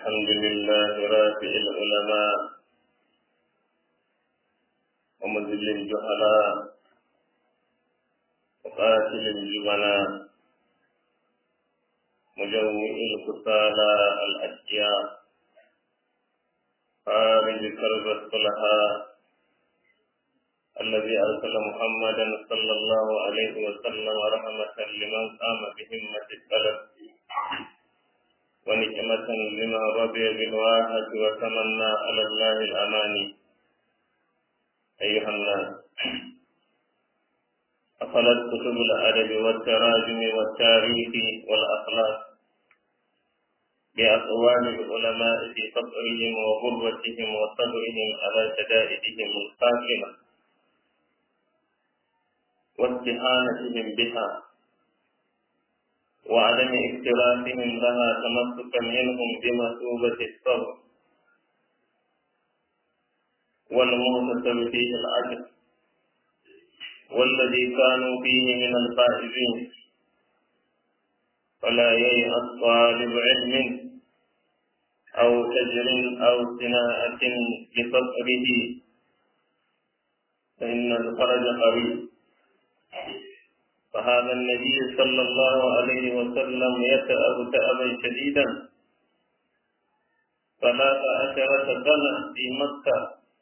الحمد لله رافع العلماء ومذل الجهلاء وقاتل الجبناء مجوع الكسالى الأشقياء خارج كرب الصلحاء الذي أرسل محمدا صلى الله عليه وسلم رحمة لمن قام بهمة الطلب ونعمة لمن رضي بالواحة وتمنى على الله الأماني. أيها الناس، أخلت كتب الأدب والتراجم والتاريخ والأخلاق بأقوال العلماء في فقرهم وغربتهم وصبرهم على شدائدهم القاتلة واستهانتهم بها وعدم اكتراثهم لها تمسكا منهم بمثوبة الصبر والمحتسب فيه الأجر والذي كانوا فيه من الفائزين. فلا ييأس طالب علم أو تجر أو صناعة لفقره فإن الفرج قريب. فهذا النبي صلى الله عليه وسلم يتأب تأبا شديدا 13 سنة في مكة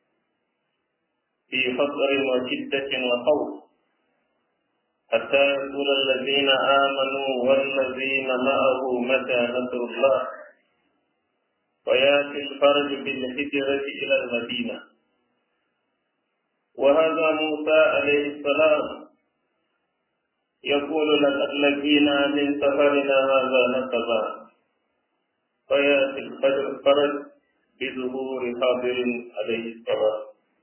في فقر وشدة وخوف، حتى يقول الذين آمنوا والذين معه متى نصر الله ويأتي الفرج بالهجرة إلى المدينة. وهذا موسى عليه السلام يقول لقد لقينا من سفرنا هذا نصبا فيأتي الفرج بظهور خضر عليه السلام.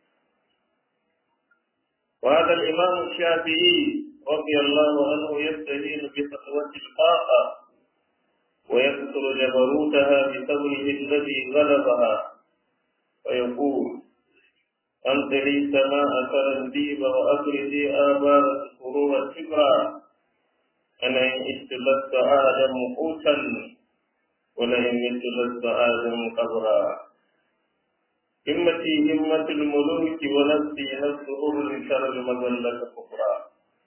وهذا الإمام الشافعي رضي الله عنه يستهين بفتوى الطاقة ويكثر جبروتها بثوره الذي غلبها ويقول أنت لي سماء ترنديب وأبردي آبار الفروع الكبرى أنا إن اشتلت آدم قوتا ولئن اشتلت آدم قبرا. همتي همة الملوك ونفسي نفس أهل شر المذلة كفرا.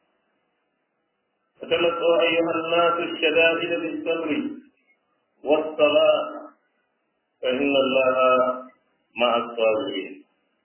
فتلقوا أيها الناس الشدائد بالصبر والصلاة فإن الله مع الصابرين.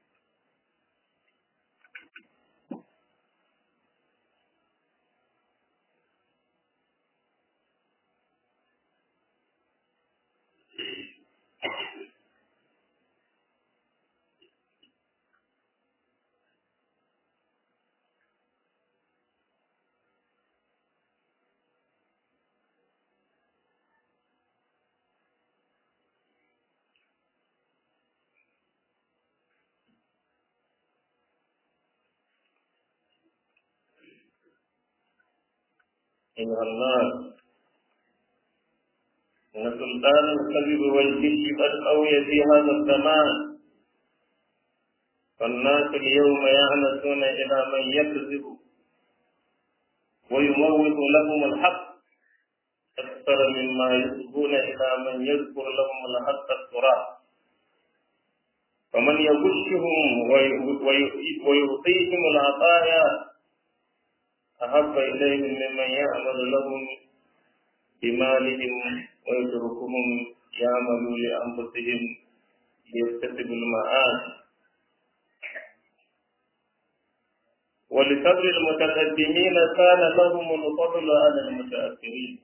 أيها الناس، إن سلطان الكذب والجد قد قوي في هذا الزمان، فالناس اليوم يأنسون إلى من يكذب ويموت لهم الحق أكثر مما يسبون إلى من يذكر لهم الحق التراب. فمن يغشهم ويعطيهم العطايا أحب إليهم ممن يعمل لهم بمالهم ويتركهم يعملوا لأنفسهم ليكتسبوا المعاش. ولصبر المتقدمين كان لهم الفضل على المتأخرين.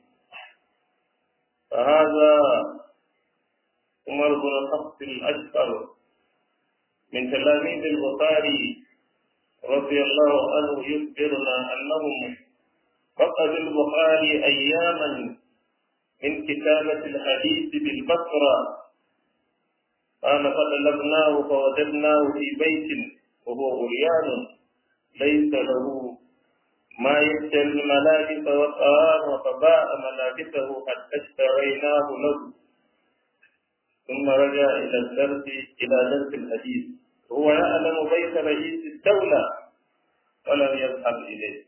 فهذا عمر بن الخطاب الأشقر من تلاميذ البخاري رضي الله عنه يخبرنا أنهم فقد البخاري أياما من كتابة الحديث بالبصرة. قال فطلبناه فوجدناه في بيت وهو عريان ليس له ما يشتري الملابس والطعام فباع ملابسه حتى اشتريناه له، ثم رجع إلى درس الحديث هو يعلم بيت رئيس الدولة ولم يذهب إليه.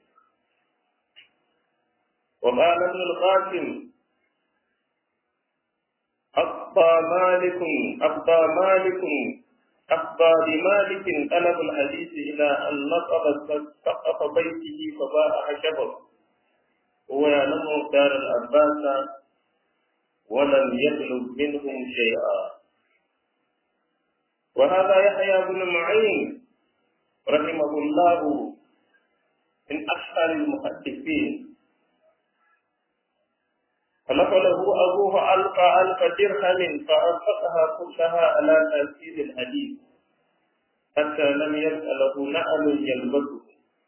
وقال ابن القاسم أفضى بمالك طلب الحديث إلى أن نصب سقف بيته فباع شبه هو يعلم دار العباس ولم يطلب منهم شيئا. وهذا يحيى بن معين رحمه الله من أشهر المحدثين، فنقله أبوه ألف درهم فأنفقها كلها على تأثير الحديث حتى لم يبق له نعل يلبسه.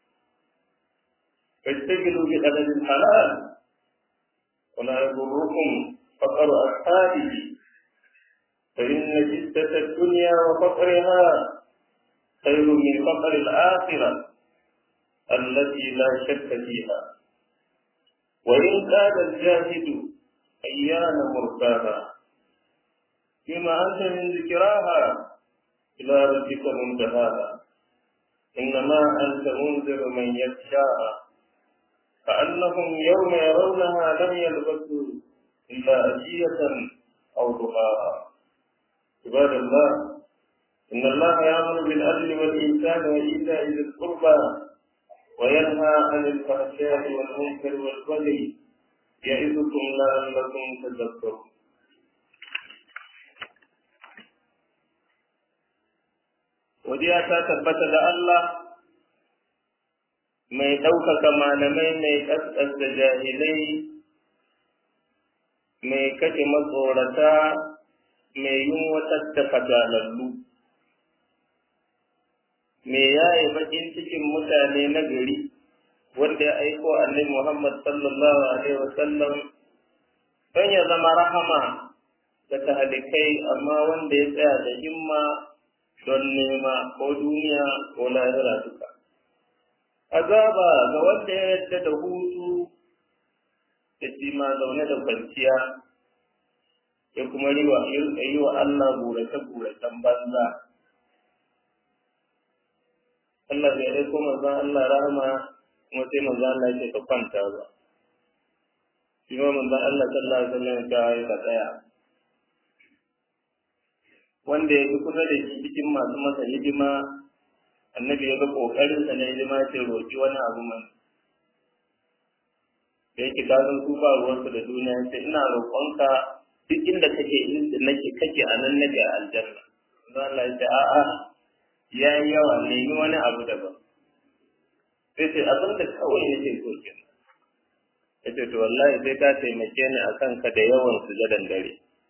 فاشتغلوا بأدب الحلال ولا يضركم فقر أصحابه، فإن جدة الدنيا وفقرها خير من فقر الآخرة التي لا شك فيها. وإن كان الجاهد أيان مرتاها فيما أنت من ذكراها إلى ربك منتهاها، إنما أنت منذر من يخشاها، كأنهم يوم يرونها لم يلبثوا إلا عشية أو ضحاها. عباد الله، إن الله يأمر بالعدل والإحسان وإيتاء ذي القربى وينهى عن الفحشاء والمنكر والبغي يعظكم لعلكم تذكرون. Godiya ta tabbata da Allah mai ɗaukaka malamai, mai ƙasƙanta jahilai, mai kashe matsorata, mai yunwatar da fadalallu, mai yaye baƙin cikin mutane na gari, wanda ya aiko Annabi Muhammad sallallahu alaihi wasallam don ya zama rahama ga tahalikai, amma wanda ya tsaya da himma don nema ko duniya ko lahira duka. Azaba ga wanda ya yadda da hutu da shi ma zaune da kwanciya ya kuma yi wa Allah burace-buracen banza. Allah bai aiko manzon Allah rahama kuma sai manzon Allah ya ce ka kwanta ba. Shi ma manzon Allah sallallahu alaihi wasallam ya ka tsaya. Wanda ya fi kusa da shi cikin masu masa hidima, annabi ya ga kokarin sa na hidima ce roƙi wani abu man. Da yake kazan su ba ruwansu da duniya sai ina roƙonka duk inda kake kake a nan nake a aljanna. Manzon Allah ya ce a'a ya yi yawa, nemi wani abu daban. Sai ce abin da kawai yake so kenan. Ya ce to wallahi sai ka taimake ni akan ka da yawan sujadan dare.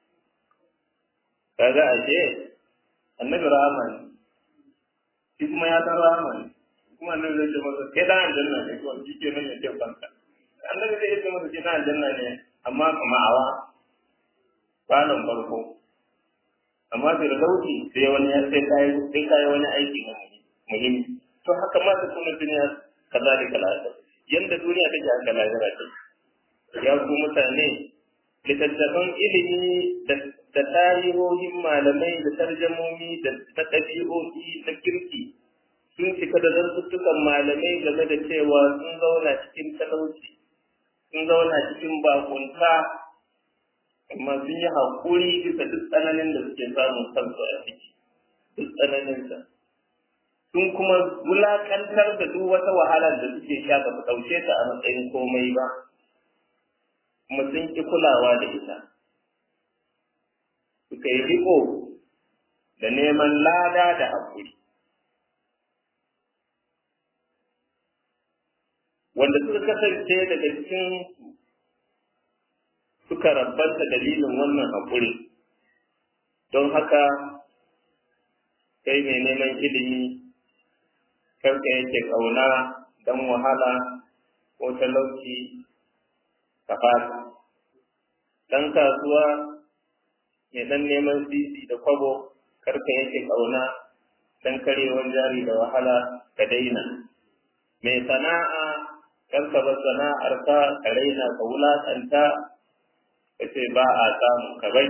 Kaga ashe annabi rahama ne, shi kuma ya san rahama ne, kuma annabi zai ce masa kai dan aljanna ne, ko shi ke nan ya ce kanka. Annabi zai ce masa kai dan aljanna ne, amma kuma awa kwanan farko. Amma da lauki sai wani ya sai kai wani aiki na muhimmi. To haka ma ta sunan duniya kazalika al-akhir. Yanda duniya take haka lahira ce. Ya ku mutane, littattafan ilimi da tarihohin malamai da tarjamomi da ɗabi'o'i na kirki sun cika da zantuttukan malamai game da cewa sun zauna cikin talauci, sun zauna cikin bakunta, amma sun yi haƙuri bisa duk tsananin da suke samun kansu a ciki, duk tsananinsa. Sun kuma wulaƙantar da duk wata wahalar da suke sha ba su ɗauke ta a matsayin komai ba, kuma sun ƙi kulawa da ita. Suka yi riko da neman lada da haƙuri. Wanda suka kasance daga cikin suka rabbanta dalilin wannan haƙuri. Don haka, kai mai neman ilimi, karka yake ƙauna don wahala ko talauci ka fata. Ɗan kasuwa mai dan neman sisi da kwabo, karka yake ƙauna dan karewan jari da wahala ka daina. Mai sana'a, karka bar sana'ar ka raina ka wulaƙanta ka ce ba a samu ka bai.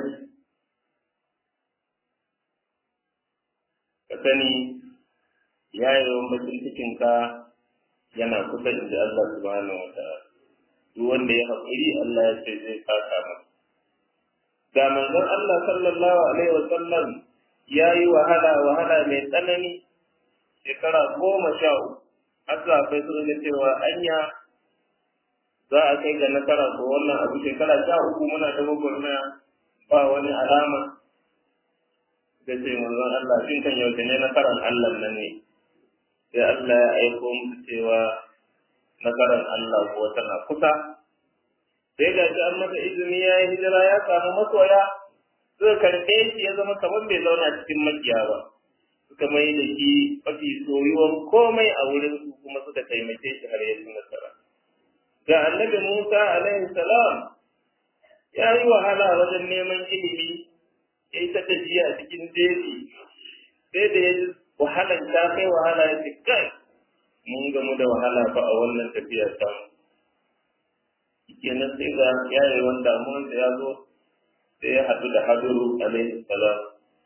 Ka sani yayewan bakin cikinka yana kusa da Allah subhanahu wa ta'ala. Duk wanda ya haƙuri Allah ya ce zai saka masa. ga manzon Allah sallallahu alaihi wasallam ya yi wahala mai tsanani shekara 13 har sahabbai sun ga cewa anya za a kai ga nasara ko wannan abu shekara 13 muna ta gwagwarmaya ba wani alama da ce manzon Allah shin kan yau ne nasarar Allah nan ne sai Allah ya aiko musu cewa nasarar Allah ko tana kusa sai ga shi an masa izini ya yi hijira ya samu masoya suka karɓe shi ya zama kamar bai zauna cikin makiya ba suka mai da shi mafi soyuwar komai a wurin su kuma suka taimake shi har ya ci nasara ga annabi Musa alaihi salam ya yi wahala wajen neman ilimi ya yi ta tafiya cikin jeji sai da ya ji wahalar ta kai wahala ya ce kai mun gamu da wahala ba a wannan tafiyar tamu kenan sai ga yayewan damuwarsa ya zo sai ya haɗu da Hadiru alaihi salam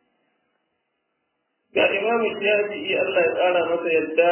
ga Imam Shafi'i Allah ya tsara masa yadda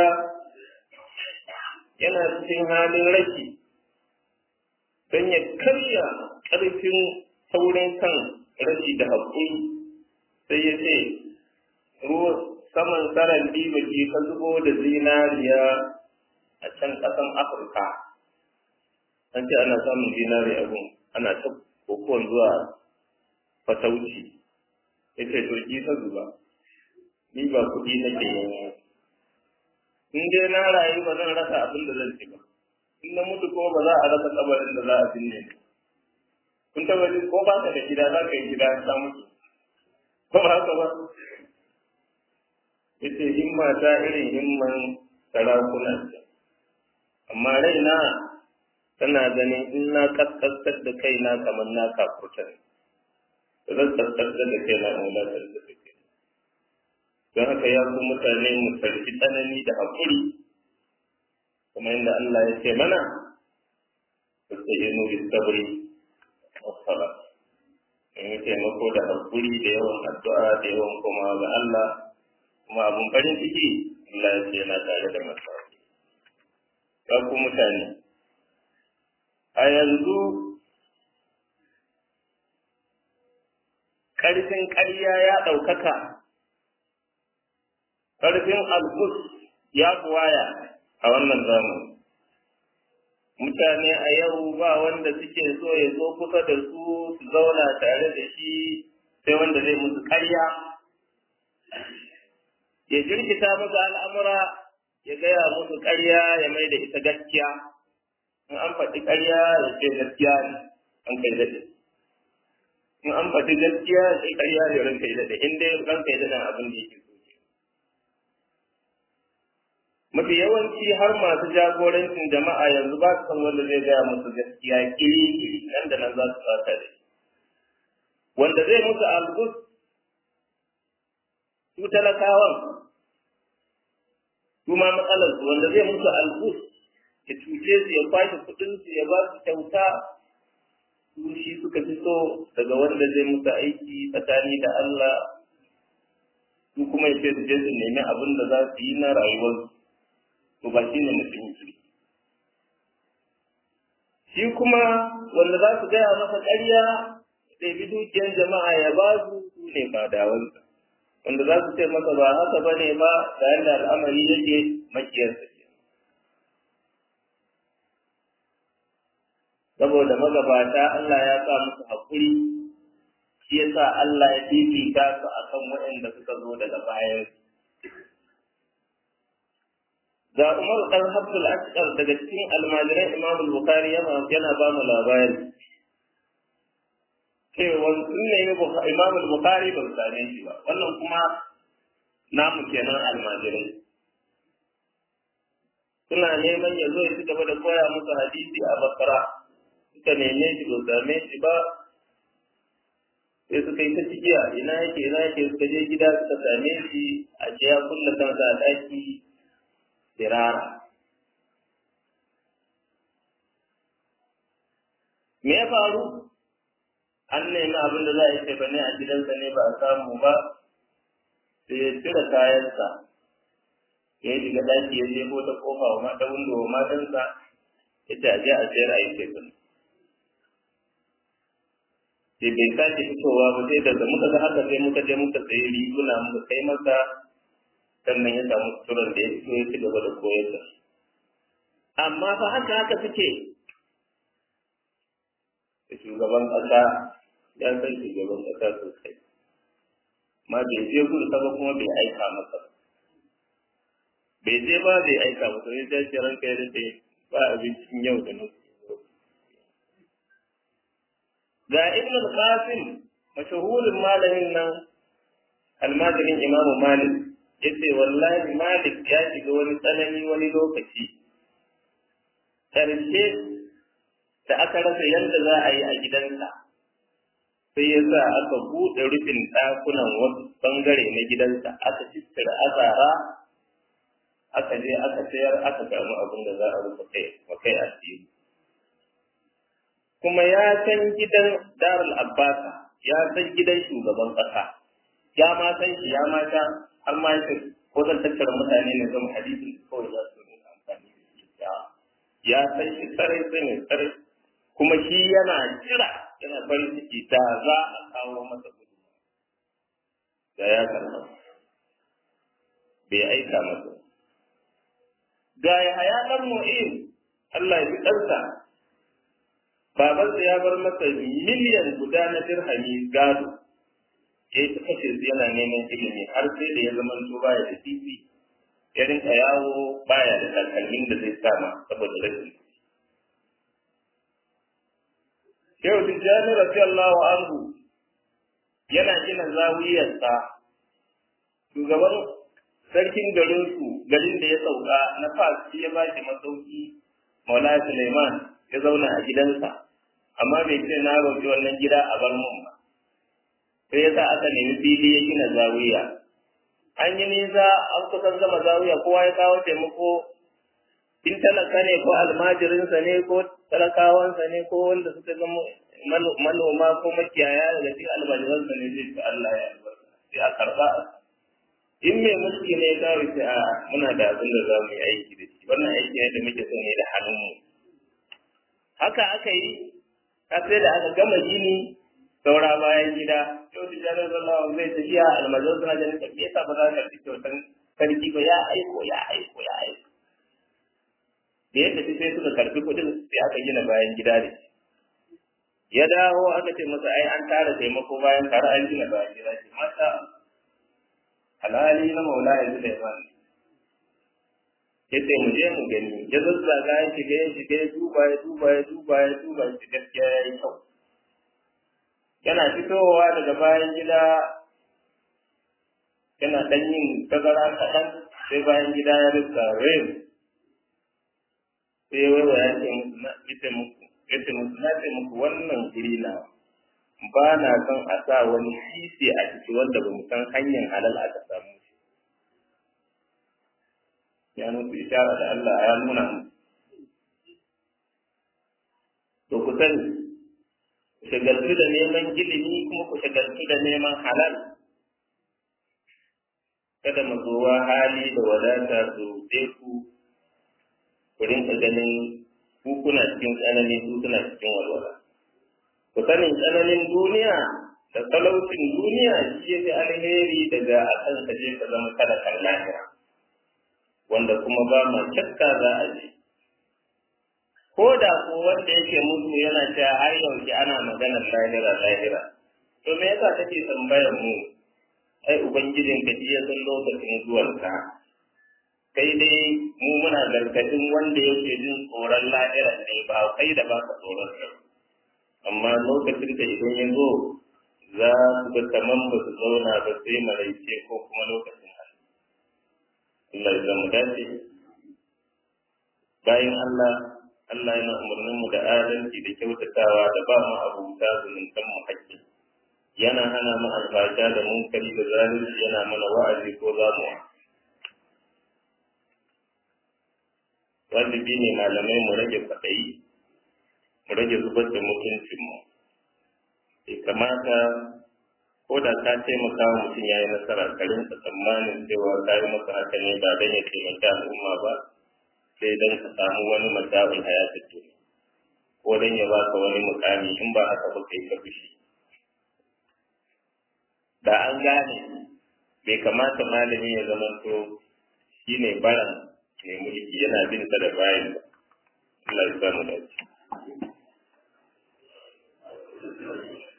yana cikin halin rashi don ya karya ƙarfin saurin kan rashi da haƙuri sai ya ce ruwa saman tsaron dibaki ka zubo da zinariya a can ƙasan Afirka an ce ana samun zinari a gun ana ta kokon zuwa fatauci ya ce to ki ta zuba ni ba kuɗi nake yin in dai na rayu ba zan rasa abin da zan ci ba in na mutu kuma ba za a rasa kabarin da za a binne ni kun taba ji ko ba ka da gida za ka yi gida ta mutu ko ba haka ba yace himma ta irin himman sarakuna amma raina tana ganin in na kaskasar da kaina kamar na kafurta ne zan kaskasar da kaina in wulatar da kai don haka ya ku mutane mu sarki tsanani da haƙuri kuma inda Allah ya ce mana ista'inu bis sabri was salat in yi taimako da haƙuri da yawan addu'a da yawan komawa ga Allah kuma abun farin ciki Allah ya ce yana tare da masu ya ku mutane a yanzu ƙarfin ƙarya ya ɗaukaka, ƙarfin alkus ya buwaya a wannan zamani. Mutane a yau ba wanda suke so ya zo kusa da su su zauna tare da shi sai wanda zai musu ƙarya. Ya jirkita musu al'amura ya gaya musu ƙarya ya mai da ita gaskiya. In an faɗi ƙarya ya ce gaskiya ne an kai daɗe. In an faɗi gaskiya ya ce ƙarya ne ran kai daɗe. In dai ran kai daɗe abin da yake so. Mafi yawanci har masu jagorancin jama'a yanzu ba su san wanda zai gaya musu gaskiya kiri-kiri nan da nan za su fata da shi. Wanda zai musu algus su talakawan su ma matsalarsu wanda zai musu algus ya cuce su ya kwashe kuɗinsu ya ba su kyauta su shi suka fi so daga wanda zai musu aiki tsakani da Allah su kuma ya ce su je su nemi abin da za su yi na rayuwarsu. To ba shi ne mutum kirki. Shi kuma wanda za su gaya masa ƙarya da bi dukiyar jama'a ya ba su ne fadawansa. Wanda za su ce masa ba haka ba ne ba da yadda al'amari yake makiyarsa ke. Saboda magabata Allah ya sa musu haƙuri, shi ya sa Allah ya fifita su a kan waɗanda suka zo daga bayansu. Ga Umar ɗan Hafsul Asqar daga cikin almajiran Imam Bukhari yana ba mu labari cewa sun nemi Imam Bukhari ba su same shi ba, wannan kuma namu kenan almajirai suna neman ya zo ya ci gaba da koya musu hadisi a Basra, suka neme shi ba same shi ba sai suka yi ta cikiya ina yake suka je gida suka same shi a ce ya kulla kansa a ɗaki dirara. Me ya faru? An nemi abin da za a yi tefane a gidansa ne ba a samu ba, sai ya cire kayansa, ya yi shiga ɗaki ya jefo ta ƙofa wa mata windo wa matansa, ya ce a je a sayar a yi tefane. sai bai sake fitowa ba sai da muka ga haka sai muka je muka sayi riguna muka kai masa sannan ya samu suturan da ya fito ya ci gaba da koyar da amma fa haka suke shugaban ƙasa ya san shugaban ƙasa sosai ma bai je gudu ba kuma bai aika masa bai je ba bai aika masa sai ya ce ranka ya dace ba abincin yau da nan ga ibn al-qasim mashahurin malamin nan almajirin imamu malik yace wallahi malik ya shiga wani tsanani wani lokaci karshe da aka rasa yadda za a yi a gidansa sai ya sa aka buɗe rufin ɗakunan wasu ɓangare na gidansa aka ciccire azara aka je aka sayar aka samu abin da za a rufe kai asiri kuma ya san gidan darul abbasa ya san gidan shugaban ƙasa ya ma san shi ya ma ta har ma yake ko zan tattara mutane ne zama hadisin kawai za su rinka amfani da shi ya san shi sarai kuma shi yana jira yana farin ciki da za a kawo masa gudu da ya karɓa bai aika masa ga ya haya ɗan mu'in Allah ya fi ɗansa babansa ya bar masa miliyan guda na dirhami gado ya yi ta kashe su yana neman ilimi har sai da ya zama to baya da titi ya rinka yawo baya da takalmin da zai sama saboda rashin Shehu Tijjani radiyallahu anhu yana gina zawiyarsa shugaban sarkin garin da ya sauka na Fas ya ba shi masauki Maulana Suleiman ya zauna a gidansa amma bai ce na roƙi wannan gida a bar mun ba sai yasa aka nemi fili ya gina zawiya an yi nisa an kusan gama zawiya kowa ya kawo taimako in talaka ne ko almajirinsa ne ko talakawansa ne ko wanda suka zama manoma ko makiyaya daga cikin almajiransa ne zai ci Allah ya albarka sai a karba in mai mulki ne ya kawo sai a muna da abin da za mu yi aiki da shi wannan aiki ne da muke son ne da hannunmu haka aka yi har sai da aka gama gini saura bayan gida yau da janar zallawa zai tafiya almajiran suna ganin ka yasa ba za ka fi kyautan sarki ba ya aiko da ya tafi sai suka karbi kudin sai aka gina bayan gida ne ya dawo aka ce masa ai an tara taimako bayan tare an gina bayan gida ce masa halali na maula ya zuba ya bani ya ce mu je mu gani ya zazzaga ya shiga ya duba shi gaskiya ya yi kyau yana fitowa daga bayan gida yana ɗan yin tazara kaɗan sai bayan gida ya rika rin sai ya waiwa ya ce muku wannan guri na ba na son a sa wani sisi a ciki wanda ba mu san hanyar halal aka samu shi ya nufi ishara da Allah ya nuna mu to ku sani shagaltu da neman ilimi kuma ku shagaltu da neman halal kada mazowa hali da wadata su ku rinka ganin ku kuna cikin tsanani su suna cikin walwala ku sanin tsananin duniya da talaucin duniya shi ya fi alheri daga a kan ka je ka zama talakar lahira wanda kuma ba ma shakka za a je ko da ko wanda yake mutu yana cewa har yaushe ana maganar lahira to me yasa kake tambayar mu ai ubangijin ka ji ya san lokacin zuwanka kai dai mu muna gargadin wanda yake jin tsoron lahira ne ba kai da ba ka tsoron sa amma lokacin da idan ya zo za su ga kaman ba su zauna ba sai maraice ko kuma lokacin hali Allah ya zama dace bayan Allah yana umarnin mu da adalci da kyautatawa da ba mu abuta zumuntan mu haƙƙi yana hana mu alfasha da munkari da zalunci yana mana wa'azi ko zamuwa wajibi ne malamai mu rage kwaɗayi mu rage zubar da mutuncinmu bai kamata ko da ka taimaka wa mutum ya yi nasara ka rinka tsammanin cewa ka yi masa haka ne ba don ya taimaka al'umma ba sai don ka samu wani mata'ul hayatin duniya ko don ya baka wani mukami in ba haka ba kai ka fushi da an gane bai kamata malami ya zama to shine baran mai mulki yana bin sa da bayan ba. Allah ya samu dace.